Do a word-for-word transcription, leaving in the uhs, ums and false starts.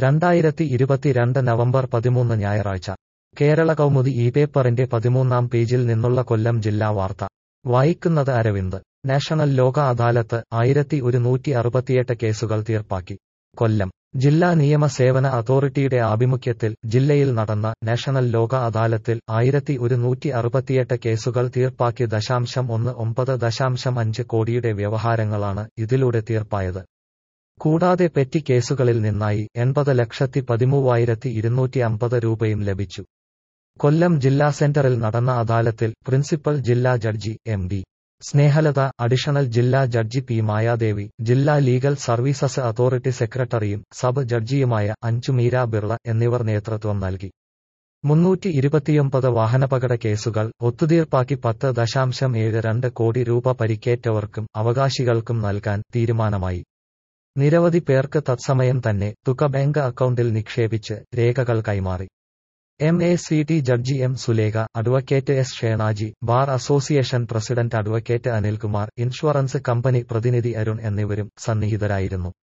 രണ്ടായിരത്തി ഇരുപത്തിരണ്ട് നവംബർ പതിമൂന്ന് ഞായറാഴ്ച കേരള കൗമുദി ഈ പേപ്പറിന്റെ പതിമൂന്നാം പേജിൽ നിന്നുള്ള കൊല്ലം ജില്ലാ വാർത്ത വായിക്കുന്നത് അരവിന്ദ്. നാഷണൽ ലോക അദാലത്ത് ആയിരത്തി ഒരുന്നൂറ്റി അറുപത്തിയെട്ട് കേസുകൾ തീർപ്പാക്കി. കൊല്ലം ജില്ലാ നിയമ സേവന അതോറിറ്റിയുടെ ആഭിമുഖ്യത്തിൽ ജില്ലയിൽ നടന്ന നാഷണൽ ലോക അദാലത്തിൽ ആയിരത്തി ഒരുന്നൂറ്റി അറുപത്തിയെട്ട് കേസുകൾ തീർപ്പാക്കി. ദശാംശം ഒന്ന് ഒമ്പത് ദശാംശം അഞ്ച് കോടിയുടെ വ്യവഹാരങ്ങളാണ് ഇതിലൂടെ തീർപ്പായത്. കൂടാതെ പെറ്റി കേസുകളിൽ നിന്നായി എൺപത് ലക്ഷത്തി പതിമൂവായിരത്തി ഇരുന്നൂറ്റി അമ്പത് രൂപയും ലഭിച്ചു. കൊല്ലം ജില്ലാ സെന്ററിൽ നടന്ന അദാലത്തിൽ പ്രിൻസിപ്പൽ ജില്ലാ judge M D Snehalatha, additional ജില്ലാ ജഡ്ജി പി മായാദേവി, ജില്ലാ ലീഗൽ സർവീസസ് അതോറിറ്റി സെക്രട്ടറിയും സബ് ജഡ്ജിയുമായ അഞ്ജു മീര ബിർള എന്നിവർ നേതൃത്വം നൽകി. മുന്നൂറ്റി ഇരുപത്തിയൊമ്പത് വാഹനാപകട കേസുകൾ ഒത്തുതീർപ്പാക്കി. പത്ത് ദശാംശം ഏഴ് രണ്ട് കോടി രൂപ പരിക്കേറ്റവർക്കും അവകാശികൾക്കും നൽകാൻ തീരുമാനമായി. നിരവധി പേർക്ക് തത്സമയം തന്നെ തുക ബാങ്ക് അക്കൗണ്ടിൽ നിക്ഷേപിച്ച് രേഖകൾ കൈമാറി. M A C T judge M Sulekha, advocate S Shenaji, bar association president advocate Anilkumar, insurance company പ്രതിനിധി അരുൺ എന്നിവരും സന്നിഹിതരായിരുന്നു.